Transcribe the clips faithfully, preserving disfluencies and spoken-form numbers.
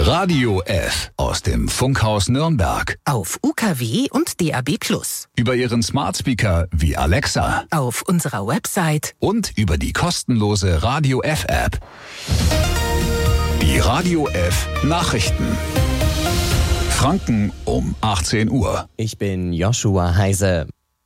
Radio F aus dem Funkhaus Nürnberg. Auf U K W und D A B plus. Über Ihren Smart Speaker wie Alexa. Auf unserer Website. Und über die kostenlose Radio F App. Die Radio F Nachrichten. Franken um achtzehn Uhr. Ich bin Joshua Heise.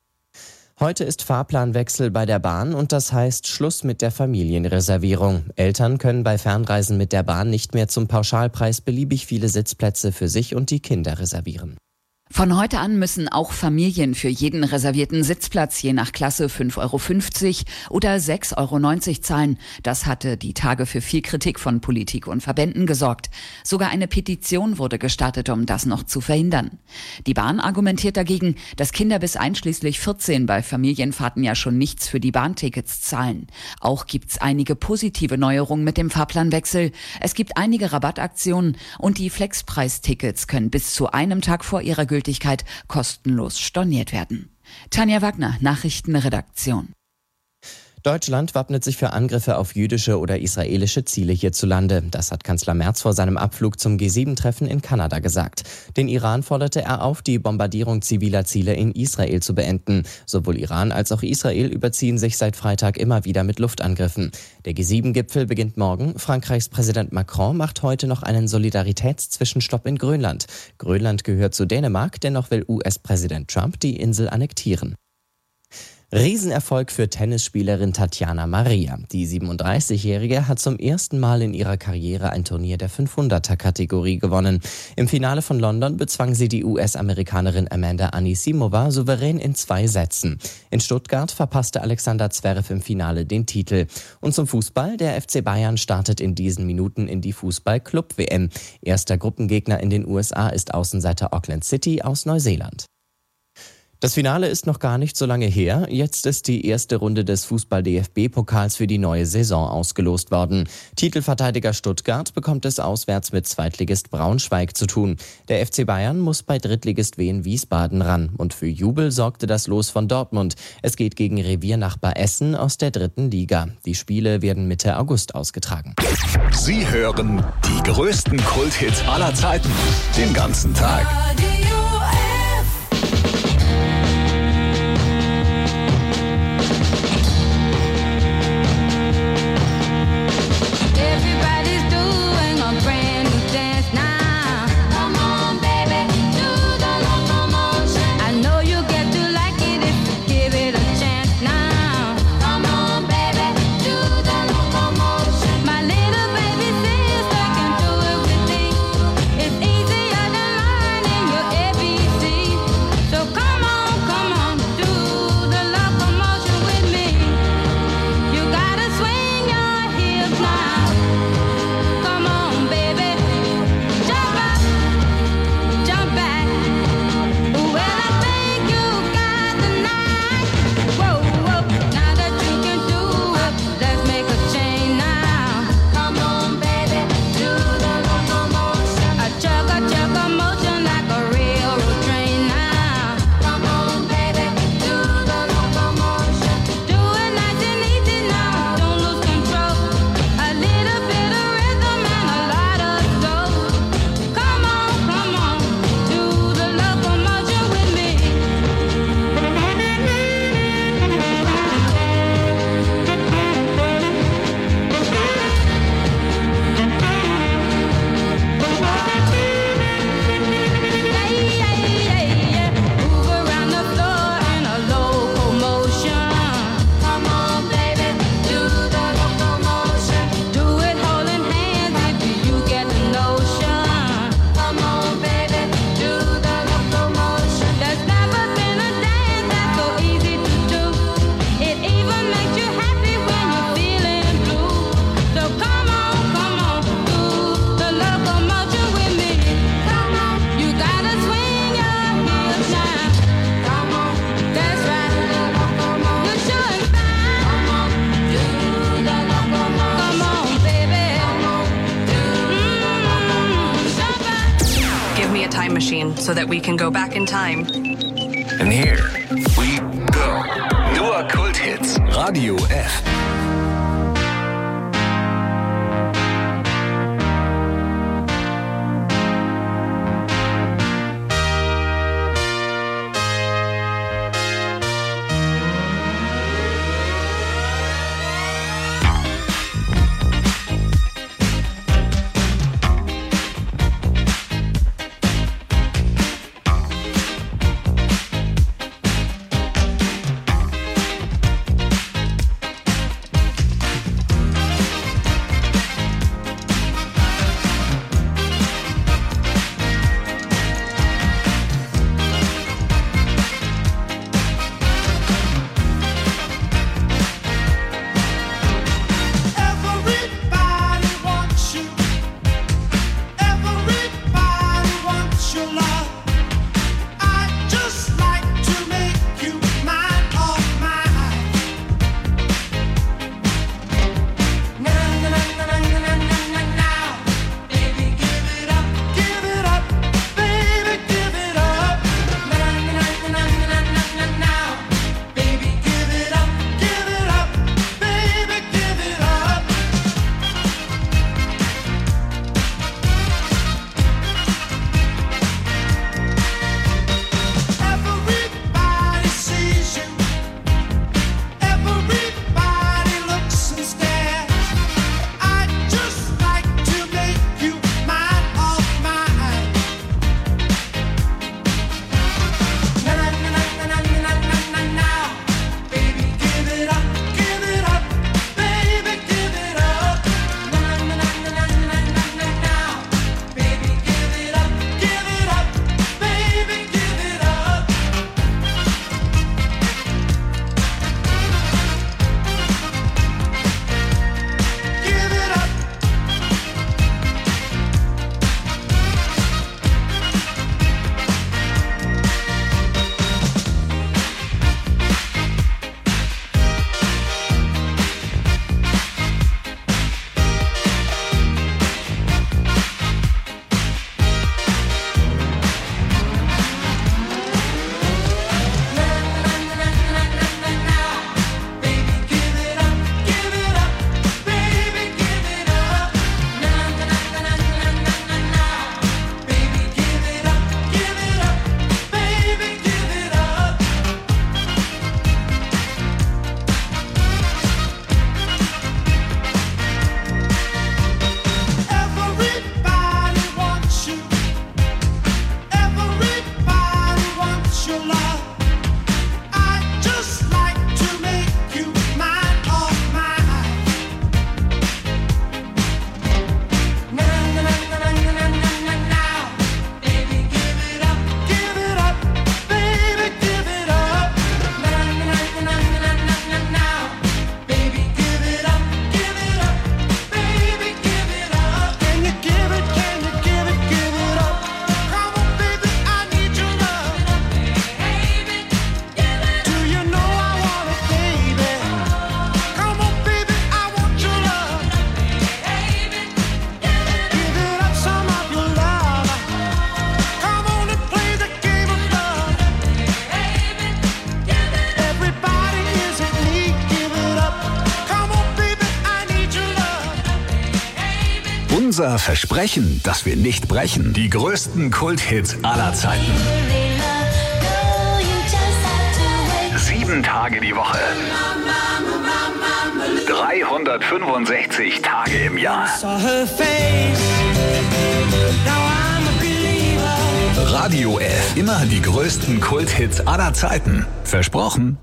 Heute ist Fahrplanwechsel bei der Bahn und das heißt Schluss mit der Familienreservierung. Eltern können bei Fernreisen mit der Bahn nicht mehr zum Pauschalpreis beliebig viele Sitzplätze für sich und die Kinder reservieren. Von heute an müssen auch Familien für jeden reservierten Sitzplatz je nach Klasse fünf Euro fünfzig oder sechs Euro neunzig zahlen. Das hatte die Tage für viel Kritik von Politik und Verbänden gesorgt. Sogar eine Petition wurde gestartet, um das noch zu verhindern. Die Bahn argumentiert dagegen, dass Kinder bis einschließlich vierzehn bei Familienfahrten ja schon nichts für die Bahntickets zahlen. Auch gibt's einige positive Neuerungen mit dem Fahrplanwechsel. Es gibt einige Rabattaktionen und die Flexpreistickets können bis zu einem Tag vor ihrer Gültigkeit kostenlos storniert werden. Tanja Wagner, Nachrichtenredaktion. Deutschland wappnet sich für Angriffe auf jüdische oder israelische Ziele hierzulande. Das hat Kanzler Merz vor seinem Abflug zum G sieben Treffen in Kanada gesagt. Den Iran forderte er auf, die Bombardierung ziviler Ziele in Israel zu beenden. Sowohl Iran als auch Israel überziehen sich seit Freitag immer wieder mit Luftangriffen. Der G sieben Gipfel beginnt morgen. Frankreichs Präsident Macron macht heute noch einen Solidaritätszwischenstopp in Grönland. Grönland gehört zu Dänemark, dennoch will U S-Präsident Trump die Insel annektieren. Riesenerfolg für Tennisspielerin Tatjana Maria. Die siebenunddreißigjährige hat zum ersten Mal in ihrer Karriere ein Turnier der fünfhunderter-Kategorie gewonnen. Im Finale von London bezwang sie die U S-Amerikanerin Amanda Anisimova souverän in zwei Sätzen. In Stuttgart verpasste Alexander Zverev im Finale den Titel. Und zum Fußball, der F C Bayern startet in diesen Minuten in die Fußball-Club-W M. Erster Gruppengegner in den U S A ist Außenseiter Auckland City aus Neuseeland. Das Finale ist noch gar nicht so lange her. Jetzt ist die erste Runde des Fußball-D F B-Pokals für die neue Saison ausgelost worden. Titelverteidiger Stuttgart bekommt es auswärts mit Zweitligist Braunschweig zu tun. Der F C Bayern muss bei Drittligist Wien Wiesbaden ran. Und für Jubel sorgte das Los von Dortmund. Es geht gegen Reviernachbar Essen aus der dritten Liga. Die Spiele werden Mitte August ausgetragen. Sie hören die größten Kulthits aller Zeiten den ganzen Tag. So that we can go back in time. And here we go. Nur Kulthits. Radio F. Unser Versprechen, das wir nicht brechen. Die größten Kulthits aller Zeiten. Sieben Tage die Woche. dreihundertfünfundsechzig Tage im Jahr. Radio F. Immer die größten Kulthits aller Zeiten. Versprochen.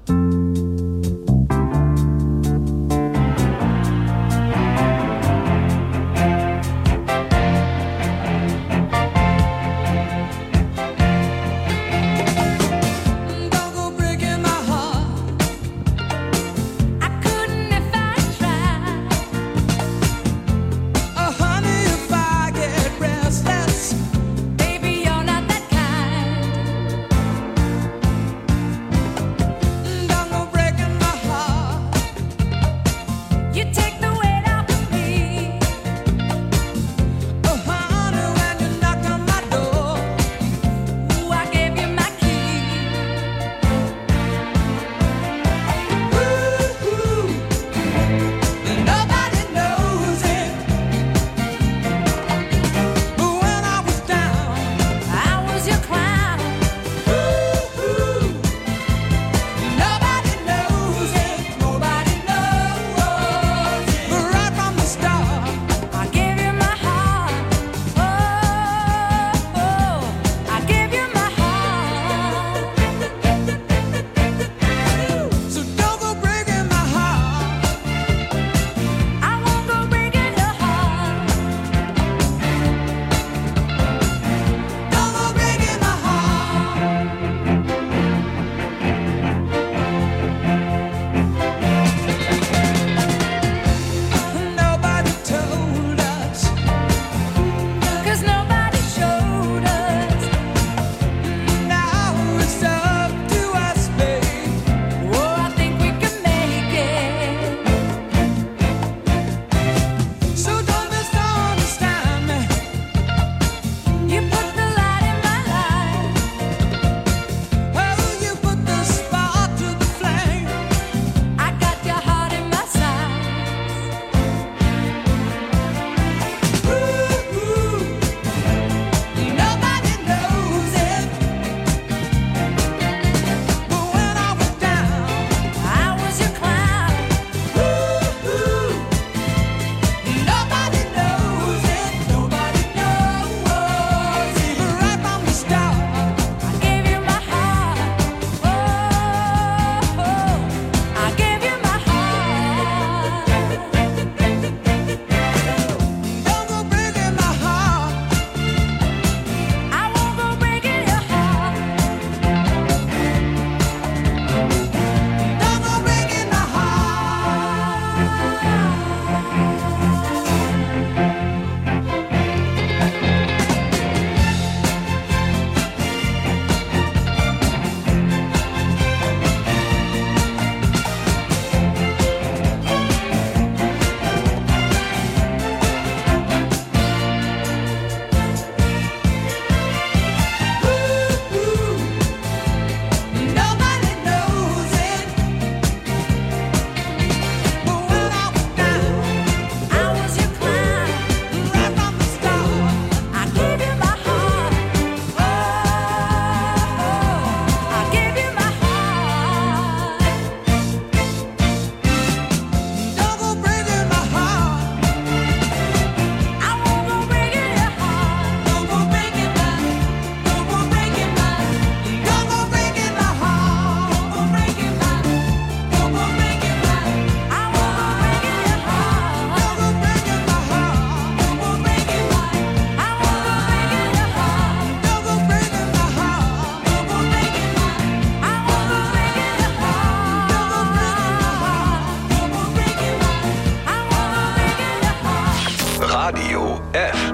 Radio F.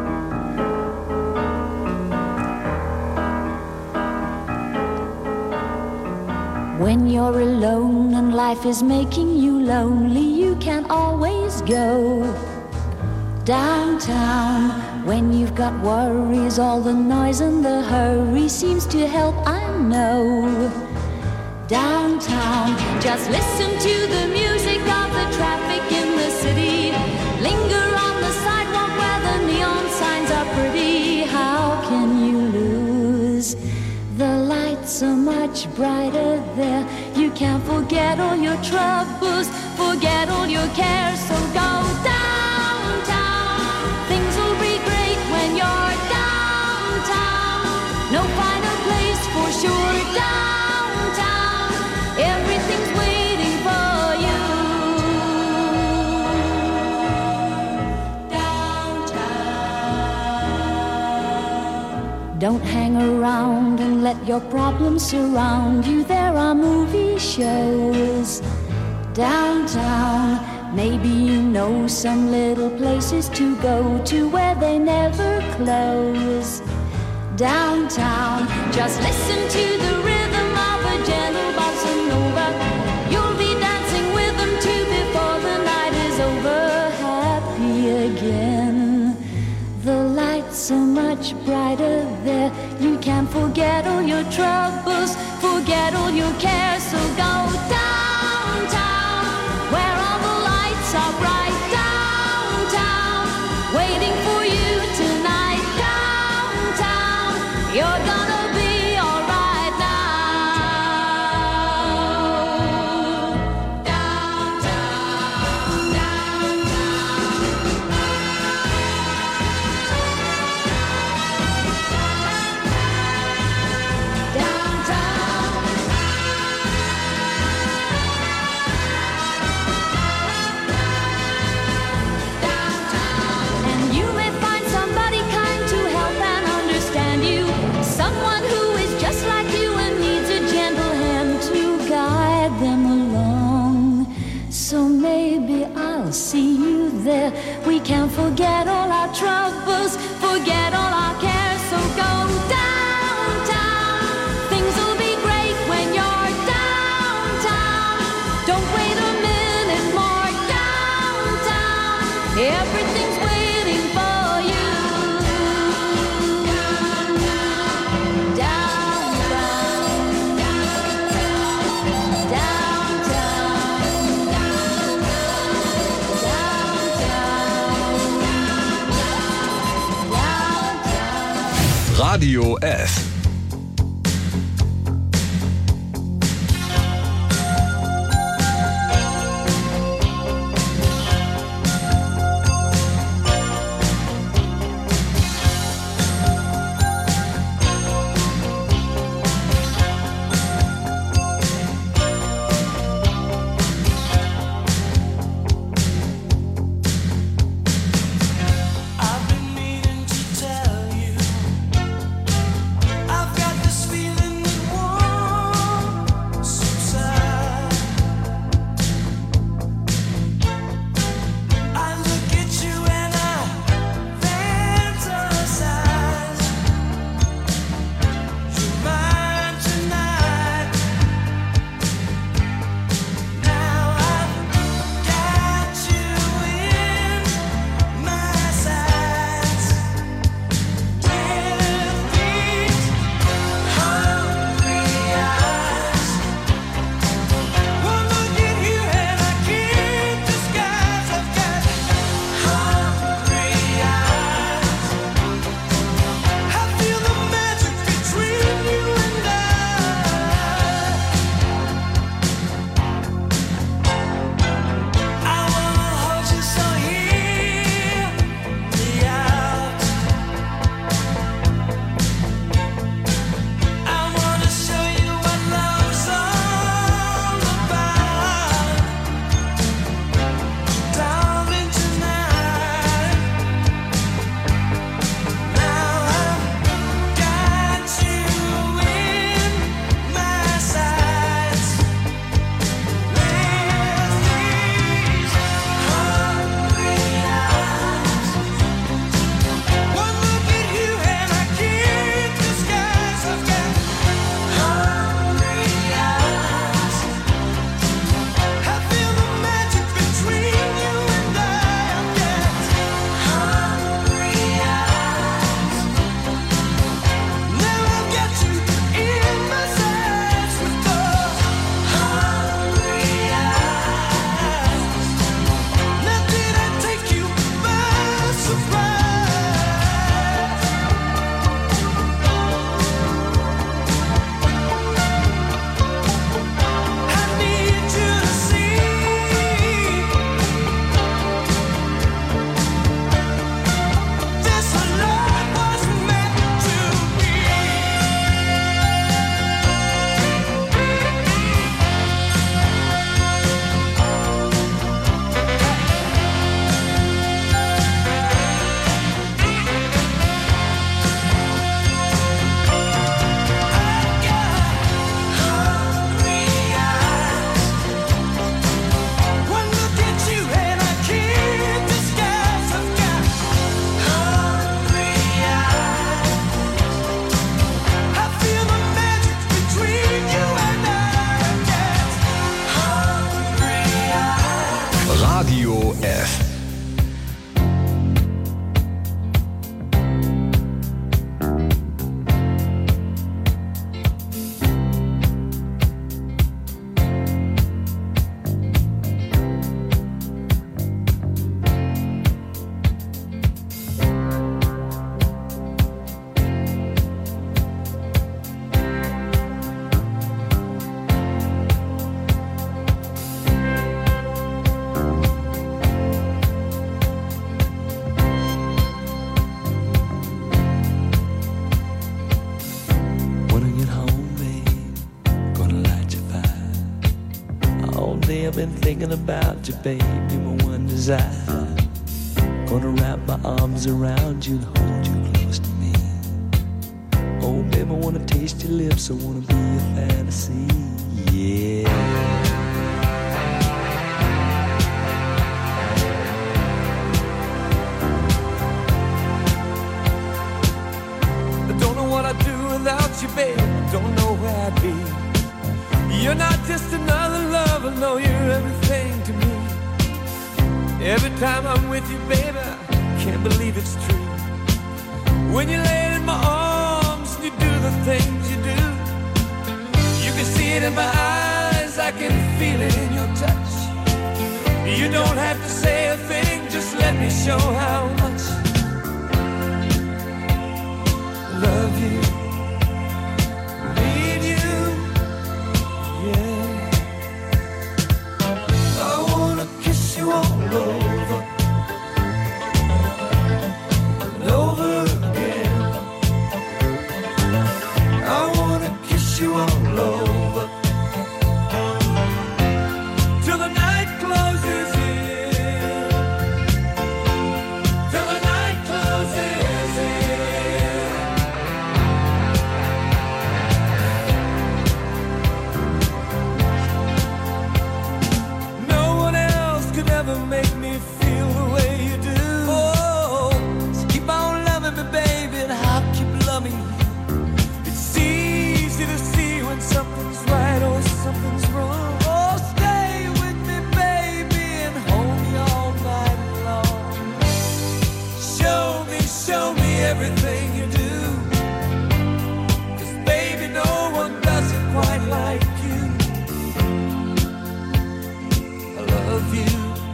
When you're alone and life is making you lonely, you can always go downtown. When you've got worries, all the noise and the hurry seems to help, I know. Downtown, just listen to the music of the traffic in the city. Linger on the sidewalk where the neon much brighter there. You can't forget all your troubles, forget all your cares, so go downtown. Things will be great when you're downtown. No finer place for sure, downtown. Everything's waiting for you. Downtown. Don't hang around and let your problems surround you. There are movie shows downtown. Maybe you know some little places to go to where they never close. Downtown, just listen to the rhythm of a gentle bossa nova. You'll be dancing with them too before the night is over. Happy again. The lights so much brighter there. You can't forget all your troubles, forget all your cares, so go downtown, where all the lights are bright. Downtown, waiting for you tonight. Downtown, you're gonna be alright now. Downtown, see you there. We can't forget all our troubles, forget all our cares, so go downtown. Things will be great when you're downtown. Don't wait a minute more. Downtown, everything's waiting for you. Radio F. I've been needing to tell you been thinking about you, baby, my one desire. Gonna wrap my arms around you and hold you close to me. Oh, baby, I wanna taste your lips, I wanna be your fantasy, yeah. I don't know what I'd do without you, baby, don't know where I'd be. You're not just another lover, no, you're everything to me. Every time I'm with you, baby, I can't believe it's true. When you lay in my arms and you do the things you do, you can see it in my eyes, I can feel it in your touch. You don't have to say a thing, just let me show how much I love you. All over and over again. I wanna kiss you all over till the night closes in. Till the night closes in. No one else could ever make me feel the way you do. Oh, so keep on loving me, baby, and I'll keep loving you. It's easy to see when something's right or something's wrong. Oh, stay with me, baby, and hold me all night long. Show me, show me everything you do. 'Cause baby, no one does it quite like you. I love you.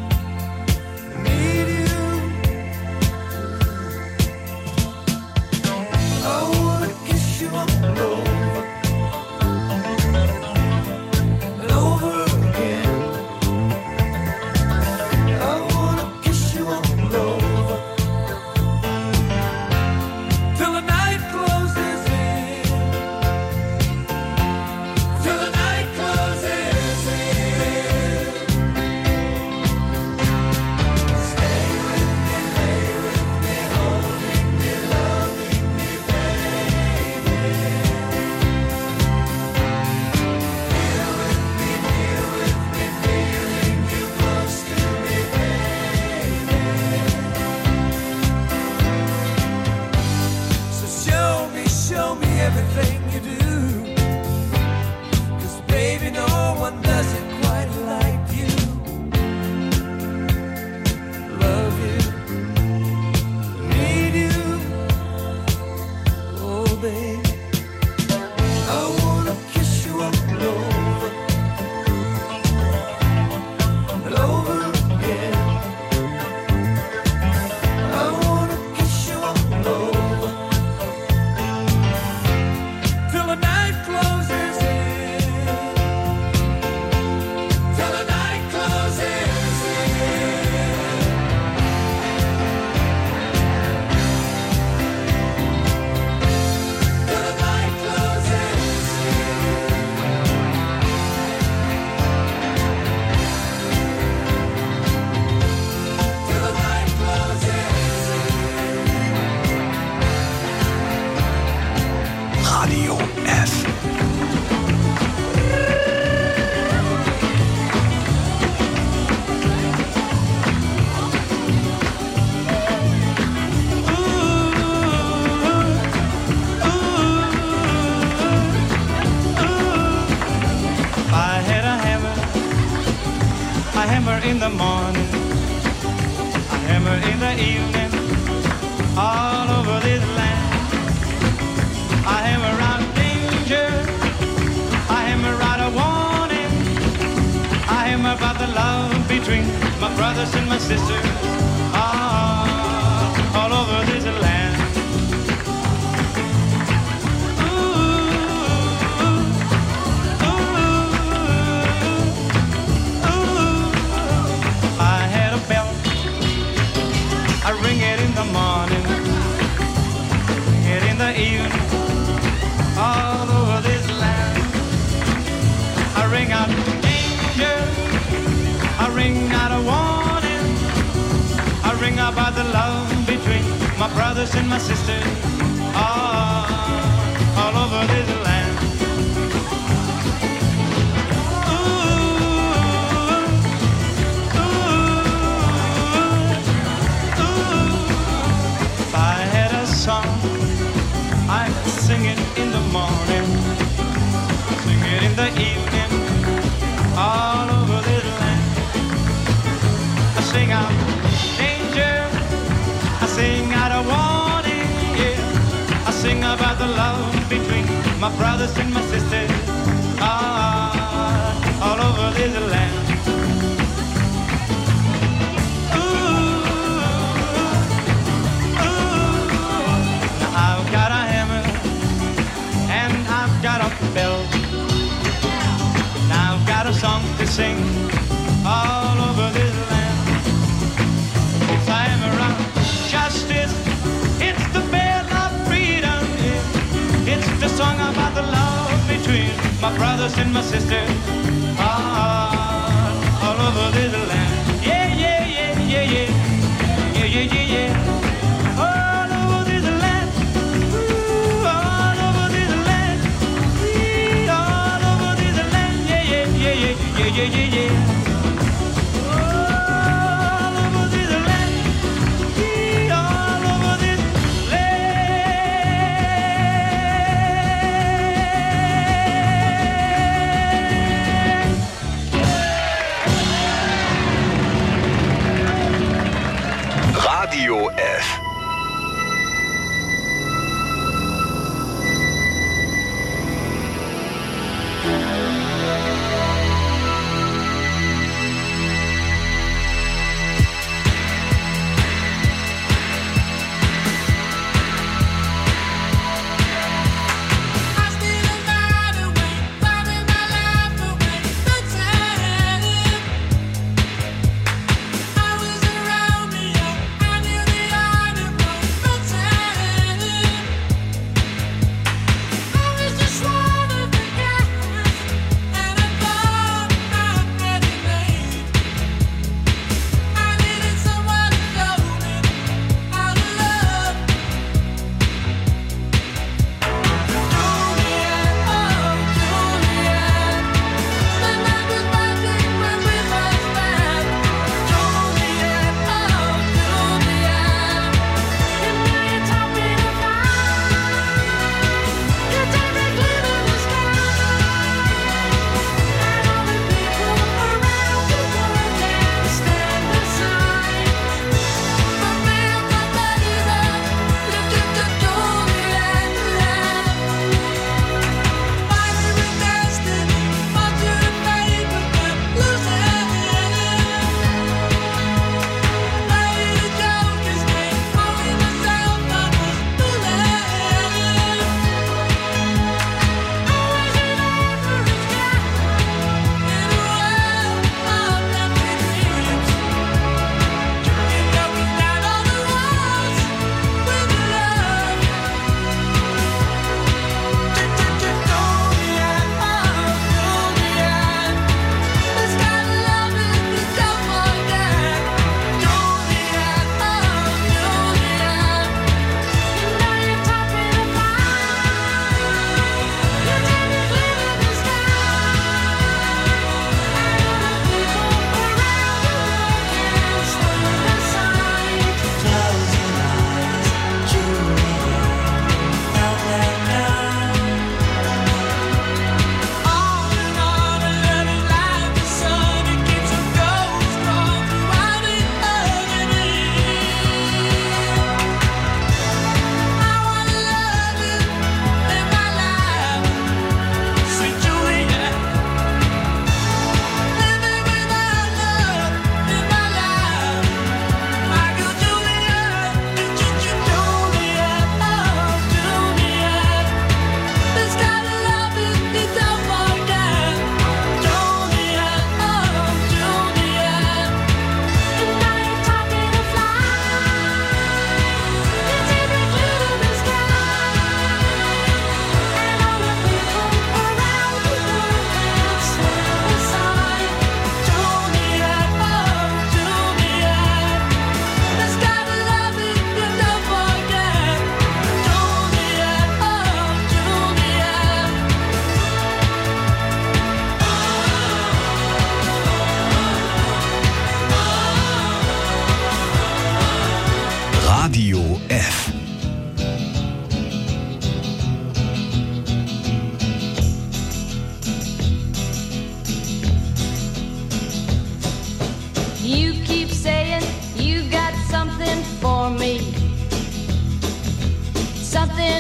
In the morning, a hammer in the evening, all over this land. I hammer out danger, I hammer out a warning, I hammer about the love between my brothers and my sisters, all, all over this land. Ring it in the morning, ring it in the evening, all over this land. I ring out danger, about the love between my brothers and my sisters, all, all over this land. Ooh, ooh, ooh. If I had a song, I'd sing it in the morning, sing it in the evening, all over this land. I sing out danger, I sing out a warning, yeah. I sing about the love between my brothers and my sisters, ah, all over this land. Ooh, ooh. Now I've got a hammer and I've got a bell. Now I've got a song to sing all over this land. Time around justice, it's the bell of freedom, yeah. It's the song about the love between my brothers and my sisters, ah, all over this land. Yeah, yeah, yeah, yeah, yeah, yeah, yeah, yeah, yeah. All over this land, ooh, all over this land, yeah, all over this land, yeah, yeah, yeah, yeah, yeah, yeah, yeah, yeah.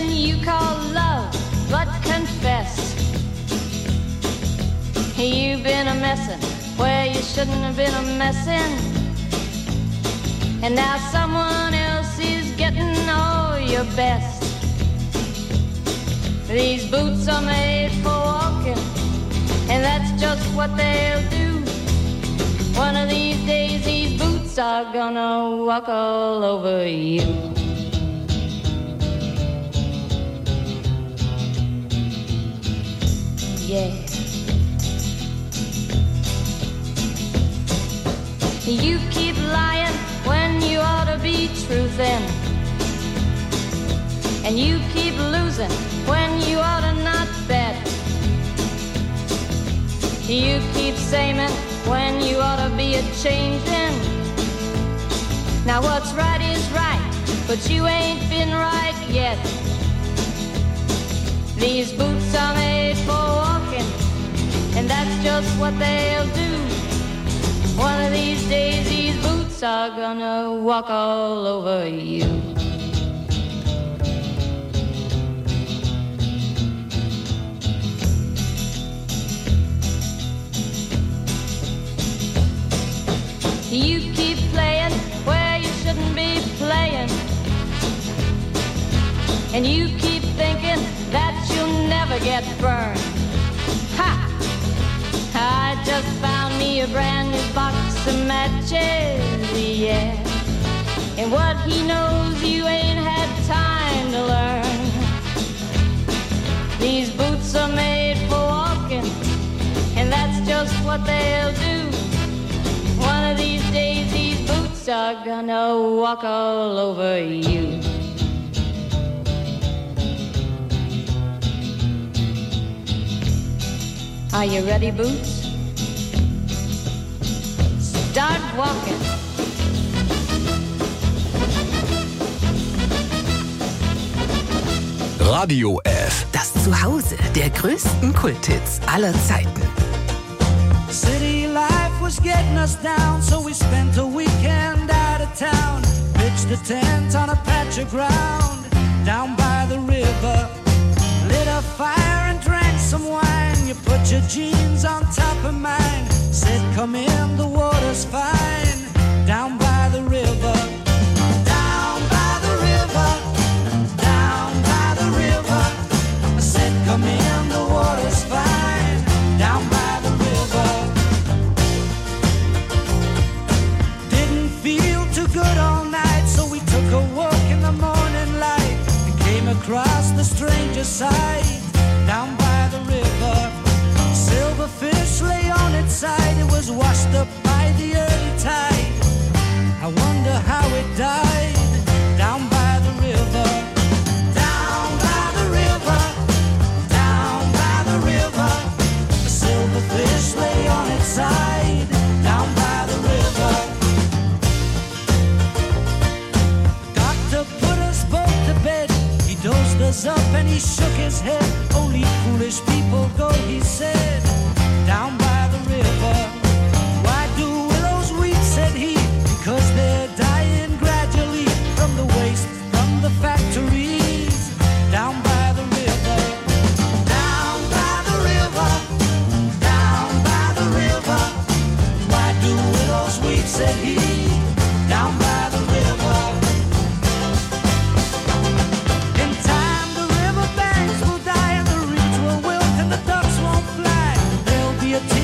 something you call love, but confess you've been a messin' where you shouldn't have been a messin', and now someone else is getting all your best. These boots are made for walking, and that's just what they'll do. One of these days these boots are gonna walk all over you. Yeah. You keep lying when you ought to be truthin', and you keep losing when you ought to not bet. You keep saying when you ought to be a-changin'. Now what's right is right, but you ain't been right yet. These boots are made for walking, and that's just what they'll do. One of these days these boots are gonna walk all over you. You keep playing where you shouldn't be playing, and you keep thinking that you'll never get burned. Ha! I just found me a brand new box of matches, yeah. And what he knows you ain't had time to learn. These boots are made for walking, and that's just what they'll do. One of these days these boots are gonna walk all over you. Are you ready, Boots? Start walking. Radio F. Das Zuhause der größten Kulthits aller Zeiten. City life was getting us down, so we spent a weekend out of town. Pitched a tent on a patch of ground down by the river. Lit a fire and drank some wine. You put your jeans on top of mine. Said, come in, the water's fine. Down by the river. Down by the river. Down by the river. I said, come in, the water's fine. Down by the river. Didn't feel too good all night, so we took a walk in the morning light and came across the stranger's side. Down by the river, silverfish lay on its side. It was washed up by the early tide. I wonder how it died. Down by the river. Down by the river. Down by the river. The silverfish lay on its side. Down by the river. Doctor put us both to bed. He dosed us up and he shook his head. Only foolish people go, he said. Down by the river. Why do willows weep, said he. Because they're dying gradually from the waste from the factories. Down by the river. Down by the river. Down by the river. Why do willows weep, said he. Down by the river. In time the river banks will die and the reeds will wilt and the ducks won't fly. There'll be a tear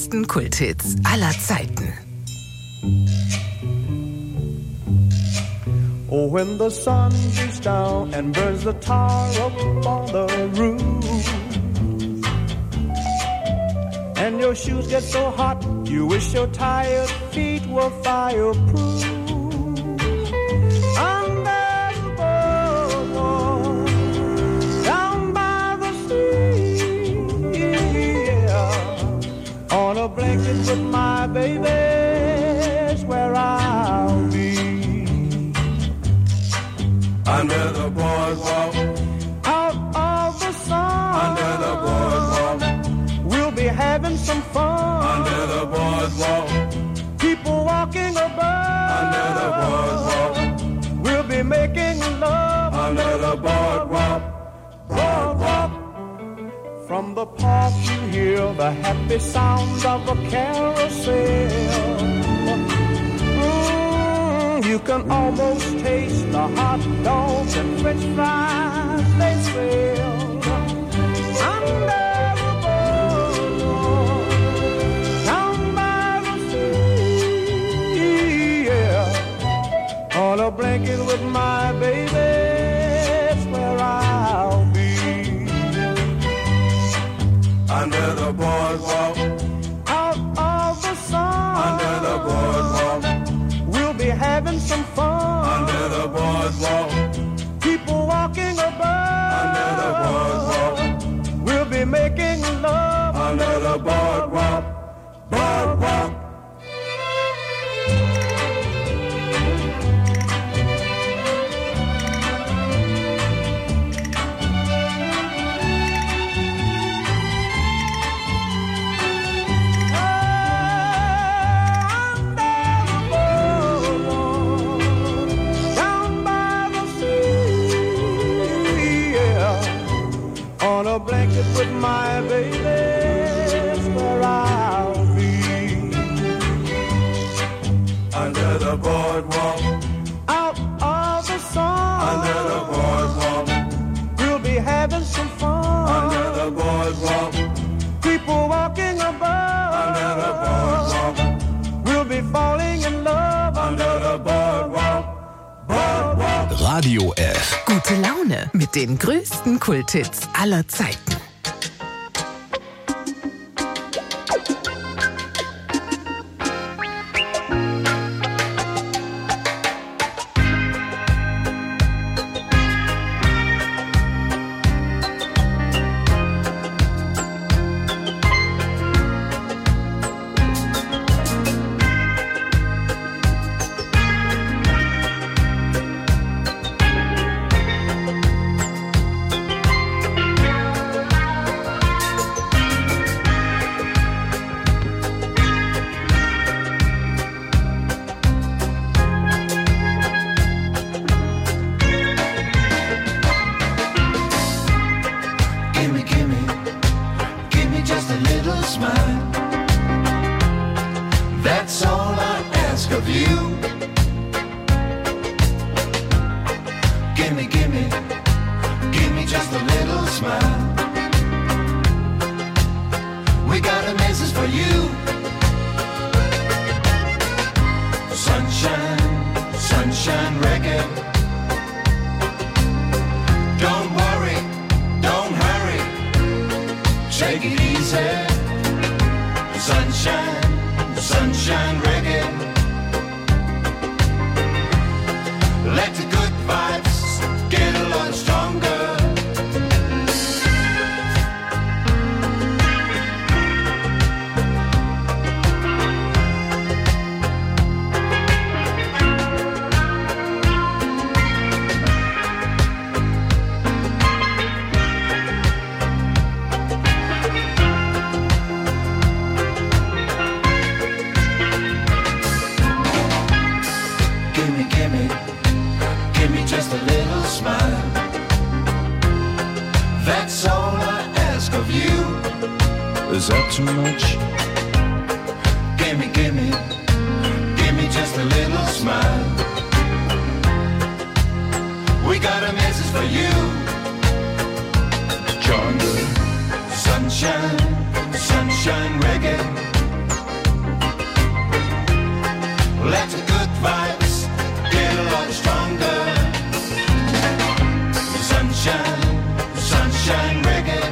größten Kulthits aller Zeiten. Oh, when the sun beats down and burns the tar up on the roof, and your shoes get so hot, you wish your tired feet were fireproof. Under the boardwalk, down by the sea, yeah, on a blanket with my baby's where I'll be. Under the boardwalk, out of the sun. Under the boardwalk, we'll be having some fun. Under the boardwalk, people walking above. Under the boardwalk, we'll be making love. Under the boardwalk, boardwalk. From the park you hear the happy sounds of a carousel. You can almost taste the hot dogs and french fries they sell. Under the boardwalk, down by the sea, yeah. On a blanket with my baby, it's where I'll be. Under the boardwalk, out of the sun. Under the boardwalk, having some fun. Under the boardwalk, people walking above. Under the boardwalk, we'll be making love. Under the boardwalk, boardwalk. A blanket with my baby's where I'll be. Under the boardwalk, out of the sun. Under the boardwalk, we'll be having some fun. Under the boardwalk, people walking above. Under the boardwalk, we'll be falling in love. Under the boardwalk, boardwalk. Radio F. Gute Laune mit den größten Kulthits aller Zeiten. Is that too much? Gimme, gimme, gimme just a little smile. We got a message for you. John Good. Sunshine, sunshine reggae. lot stronger. Sunshine, sunshine reggae.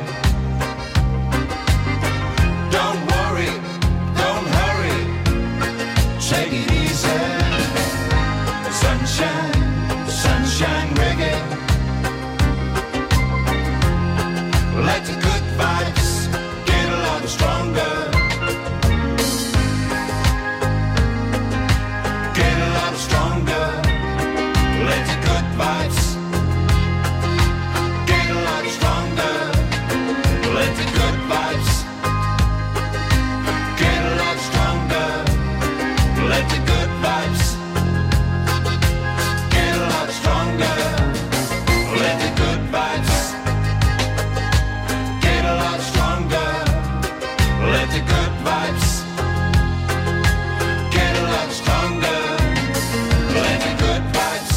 Don't worry, don't hurry, take it easy. Sunshine, sunshine reggae. Let the good vibes get a lot stronger. Get a lot stronger. Let the good vibes get a lot stronger. Let the good vibes get a lot stronger. Let the good vibes get a lot stronger. Let the good vibes get a lot stronger. Let the good vibes get a lot stronger. Let the good vibes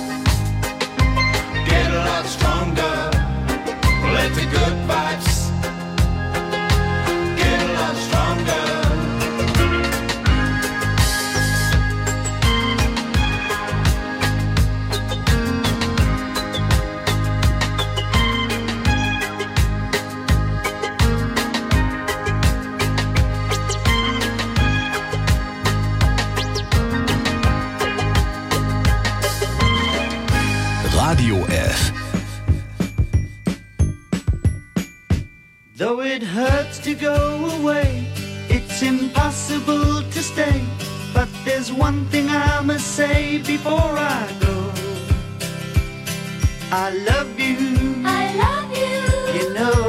get a lot stronger. Let the good vibes get a lot stronger. Radio F. Though it hurts to go away, it's impossible to stay. But there's one thing I must say before I go. I love you. I love you. You know,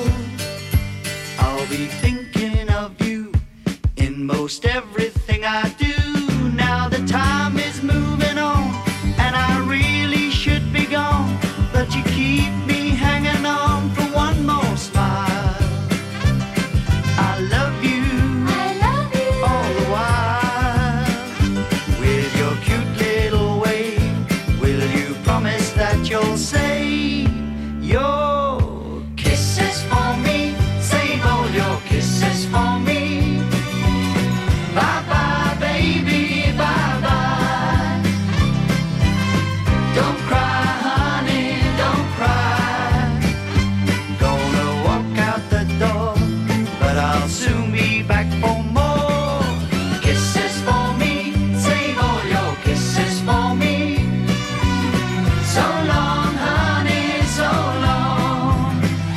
I'll be thinking of you in most everything I do. Now the time is moving on, and I really should be gone, but you keep me hanging on for one more smile. I love you. I love you. All the while, with your cute little way, will you promise that you'll say your kisses for me? Save all your kisses for me. Bye bye, baby, bye bye. Don't cry, honey, don't cry. Gonna walk out the door, but I'll soon be back for more kisses for me. Save all your kisses for me. So long, honey, so long.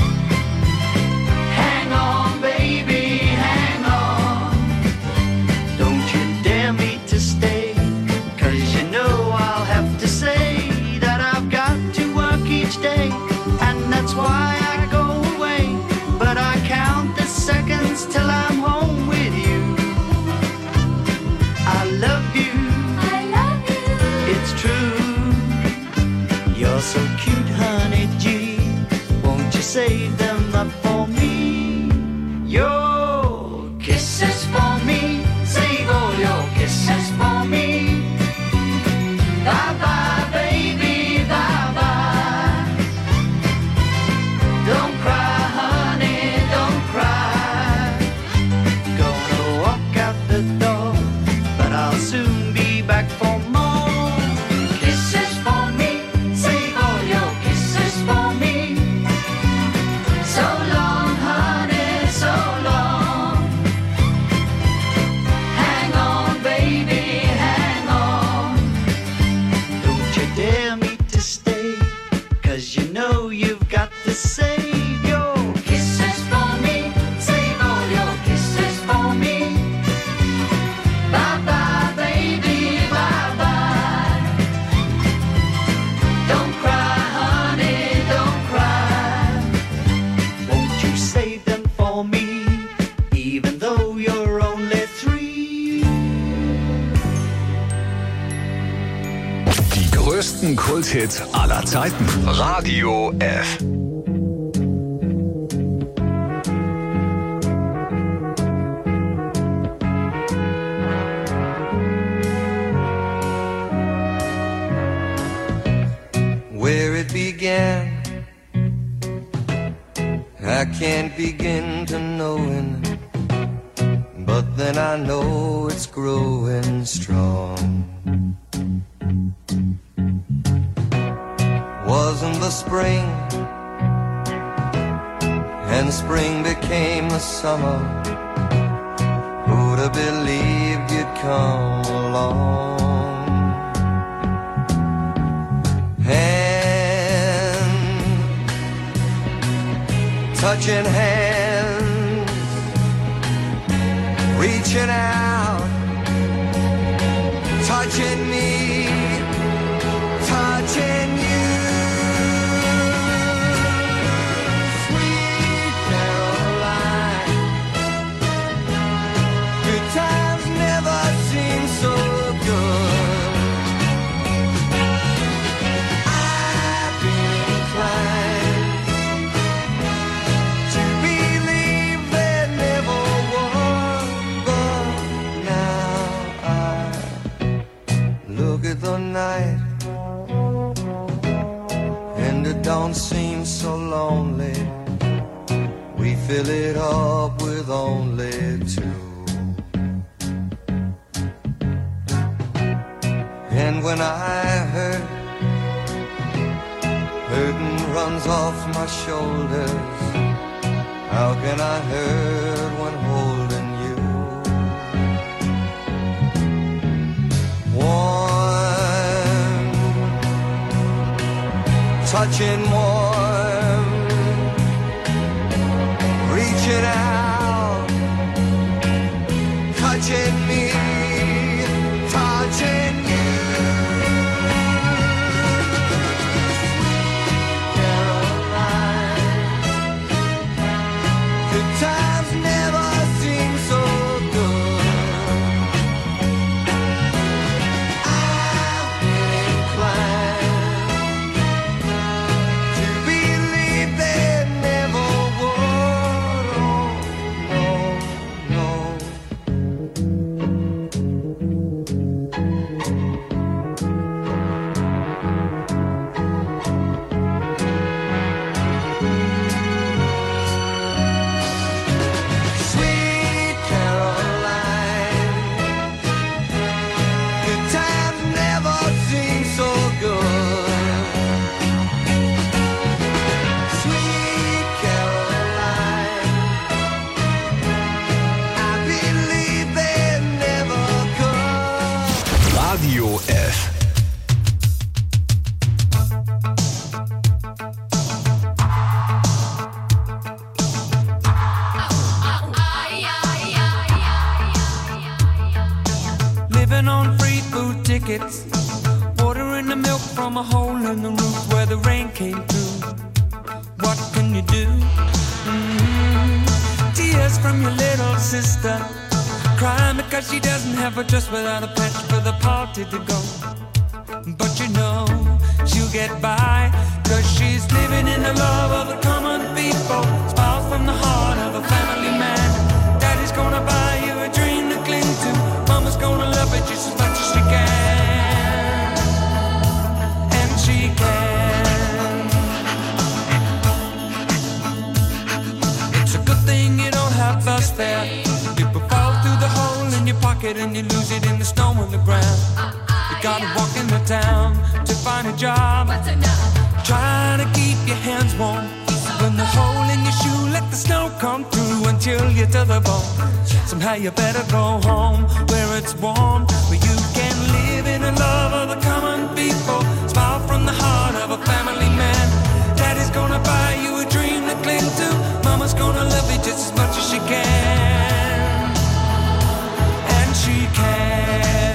Hang on, baby, hang on. Don't you dare me to stay, 'cause you know I'll have to say that I've got to work each day, and that's why I go away. But I count the seconds till I'm home with you. I love you, I love you. it's true. You're so cute, honey G. Won't you save them up for me? Your kisses for me. Save all your kisses for me. Bye bye, baby, bye bye. Don't cry, honey, don't cry. Gonna walk out the door, but I'll soon be back for more kisses for me. Save all your kisses for me. So long, honey, so long. Hang on, baby, hang on. Don't you dare me to stay, 'cause you know you've got to save your kisses for me. Save all your kisses for me. Bye bye, baby, bye bye. Don't cry, honey, don't cry. Won't you save them for me, even though you're only three? Die größten Kulthits aller Zeiten. Radio F. Where it began, I can't begin to knowing, but then I know it's growing strong. spring, and spring became the summer. Who'd have believed you'd come along? Hand, touching hands, reaching out, touching me, touching you. Sweet Caroline, good times never seem so good. I've been inclined to believe there never was, but now I look at the night and it don't seem so lonely. We fill it up with only two. And when I hurt, hurting runs off my shoulders. How can I hurt when holding you? Warm, touching warm, reaching out, touching me, touching you. Caroline, good times never seem so good. I've been inclined to believe there never would. Oh, no, sweet Caroline, good times never seem so good. Sweet Caroline, I believe they never could. Radio F. Living on free food tickets, watering the milk from a hole in the roof where the rain came through. What can you do? Mm-hmm. Tears from your little sister, crying because she doesn't have a dress without a patch for the party to go. But you know she'll get by, cause she's living in the love of the common people. Smiles from the heart of a family man. Daddy's gonna buy you a dream to cling to. Mama's gonna love it just as much as she can. And she can. It's a good thing you don't have us there. People fall through the hole in your pocket and you lose it in the snow on the ground. You gotta walk into town to find a job. Trying to keep your hands warm. When the hole in your shoe, let the snow come through and chill you to the bone. Somehow you better go home where it's warm, where you can live in the love of the common people. Smile from the heart of a family man. Daddy's gonna buy you a dream to cling to. Mama's gonna love you just as much as she can. And she can.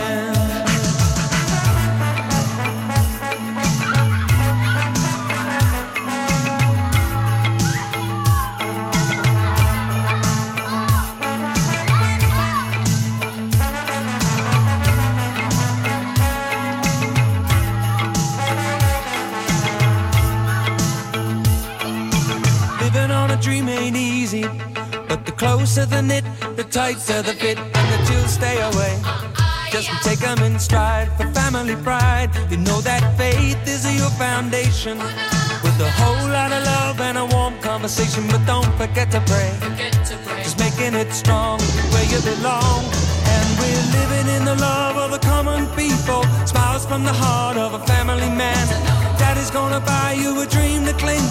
Dream ain't easy, but the closer the knit, the tighter the fit, and the chills stay away. Just take them in stride for family pride. You know that faith is your foundation, with a whole lot of love and a warm conversation. But don't forget to pray, just making it strong where you belong. And we're living in the love of the common people. Smiles from the heart of a family man. Daddy's gonna buy you a dream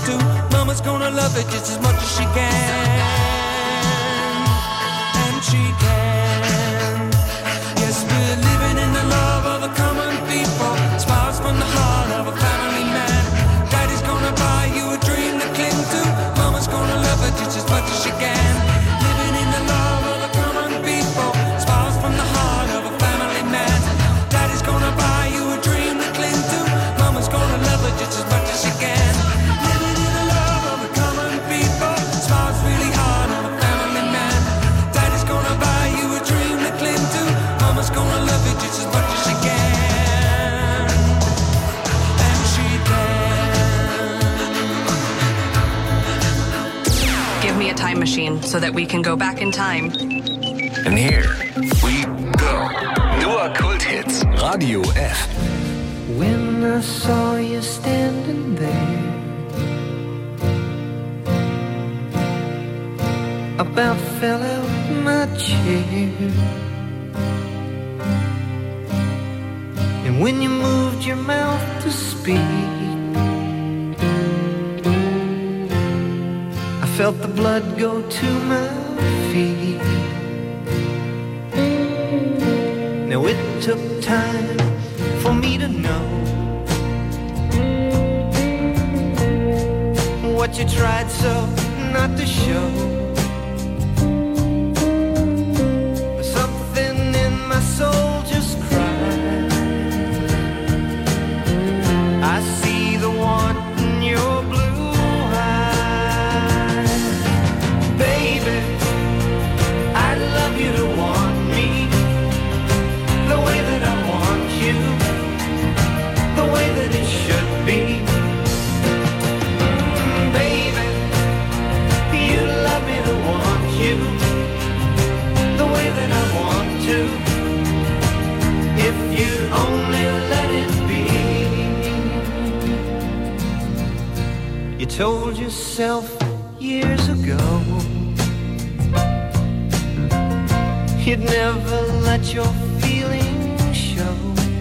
to. Mama's gonna love it just as much as she can. And she can. Yes, we're living in the love of the common people. Smiles from the heart of a family man. Daddy's gonna buy you a dream to cling to. Mama's gonna love it just as much as she can. Living in the love of the common people. Smiles from the heart of a family man. Daddy's gonna buy you a dream to cling to. Mama's gonna love it just as much as she can. Living in the love of the common people. Smiles really hard on a family man. Daddy's gonna buy you a dream to cling to. Mama's gonna love it just as much as she can. And she can. Give me a time machine so that we can go back in time. And here we go. Nur Kulthits. Radio F. When I saw you standing there, I about fell out my chair. And when you moved your mouth to speak, I felt the blood go to my feet. Now it took time for me to know what you tried so not to show. Something in my soul just cried. I see the want in your blue eyes. Baby, I'd love you to want me the way that I want you, the way that it should be. Baby, you love me to want you the way that I want to, if you only let it be. You told yourself years ago you'd never let your feelings show.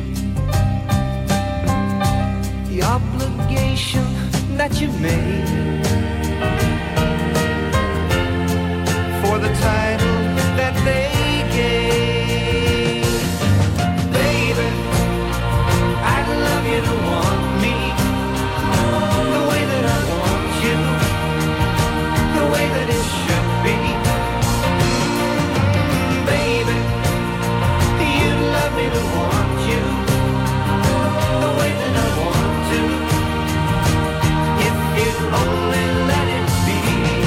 The obligation that you made for the title that they gave. Baby, I'd love you to want me the way that I want you, the way that it should be. Baby, you love me to want you the way that I want to, if you only let it be.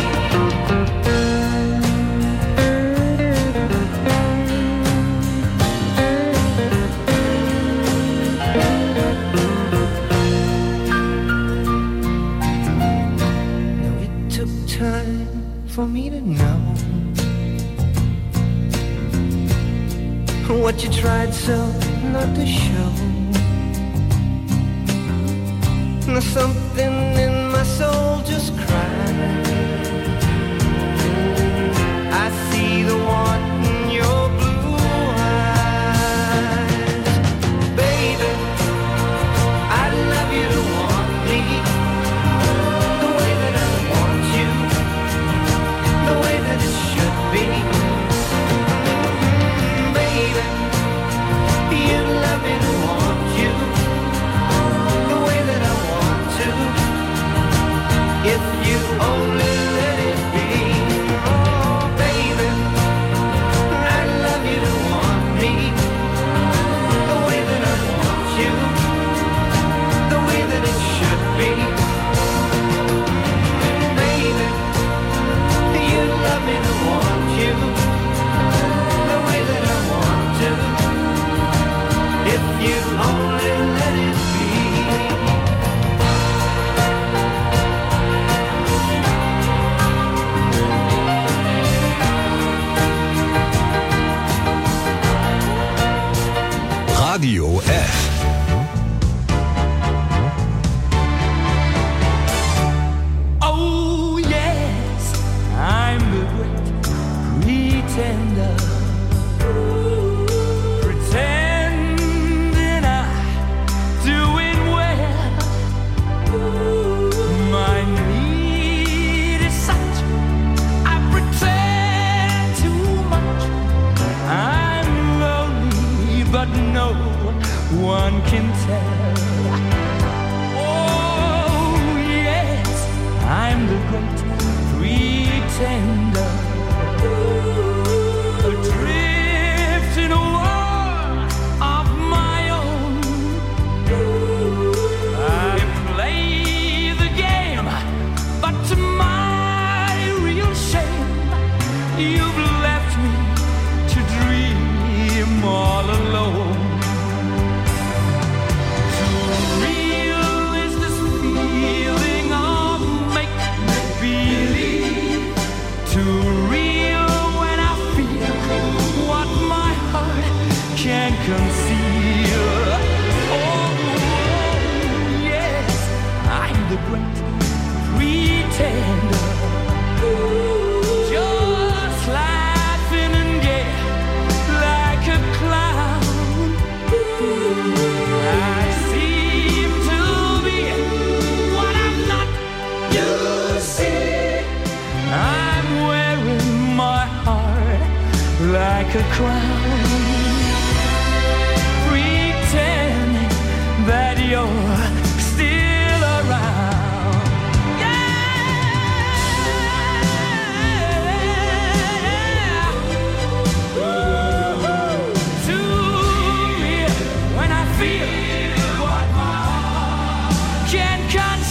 Now it took time for me to know what you tried so not to show. Now something in my soul just cried. I see the want in your blue eyes. Baby, I'd love you to want me the way that I want you, the way that it should be. Baby, you love me to want you the way that I want to, if you great pretender. Just laughing and gay like a clown. I seem to be what I'm not. You see, I'm wearing my heart like a crown, pretending that you're still around. Yeah. To me, when I feel what my heart can't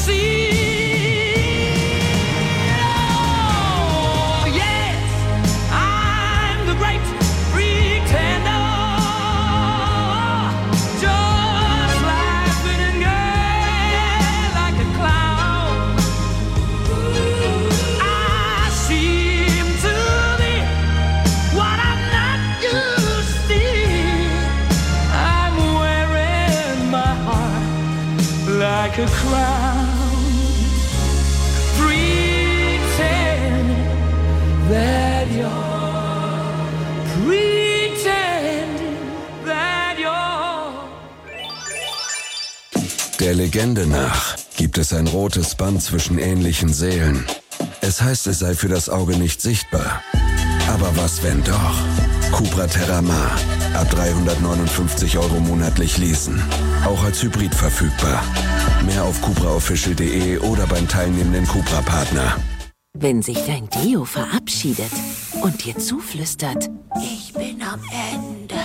conceive. Oh, yes, I'm the great pretender. Just laughing and gay like a clown. I seem to be what I'm not. You see, I'm wearing my heart like a crown, pretending that you're, pretending that you're. Der Legende nach gibt es ein rotes Band zwischen ähnlichen Seelen. Es heißt, es sei für das Auge nicht sichtbar. Aber was, wenn doch? Cupra Terramar. Ab dreihundertneunundfünfzig Euro monatlich leasen. Auch als Hybrid verfügbar. Mehr auf cupra official punkt de oder beim teilnehmenden Cupra-Partner. Wenn sich dein Deo verabschiedet und dir zuflüstert, ich bin am Ende.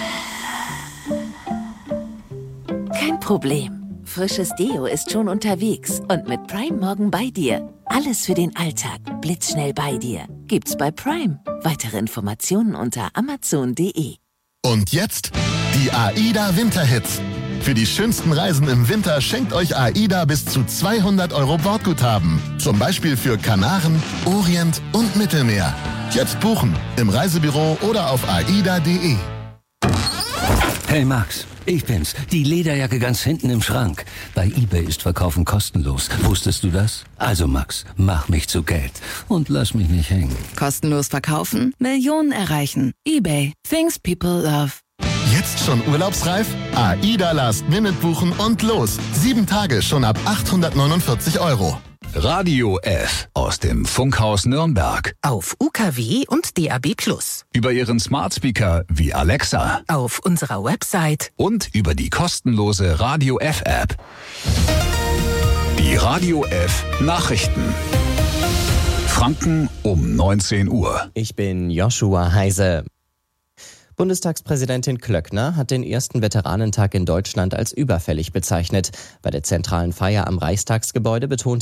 Kein Problem. Frisches Deo ist schon unterwegs und mit Prime morgen bei dir. Alles für den Alltag, blitzschnell bei dir. Gibt's bei Prime. Weitere Informationen unter amazon punkt de. Und jetzt die AIDA Winterhits. Für die schönsten Reisen im Winter schenkt euch AIDA bis zu zweihundert Euro Bordguthaben. Zum Beispiel für Kanaren, Orient und Mittelmeer. Jetzt buchen im Reisebüro oder auf aida punkt de. Hey Max, ich bin's, die Lederjacke ganz hinten im Schrank. Bei eBay ist Verkaufen kostenlos. Wusstest du das? Also Max, mach mich zu Geld und lass mich nicht hängen. Kostenlos verkaufen, Millionen erreichen. eBay, things people love. Jetzt schon urlaubsreif? AIDA Last Minute buchen und los. Sieben Tage schon ab achthundertneunundvierzig Euro. Radio F aus dem Funkhaus Nürnberg. Auf U K W und D A B plus. Über Ihren Smart Speaker wie Alexa. Auf unserer Website. Und über die kostenlose Radio F App. Die Radio F Nachrichten. Franken um neunzehn Uhr. Ich bin Joshua Heise. Bundestagspräsidentin Klöckner hat den ersten Veteranentag in Deutschland als überfällig bezeichnet. Bei der zentralen Feier am Reichstagsgebäude betont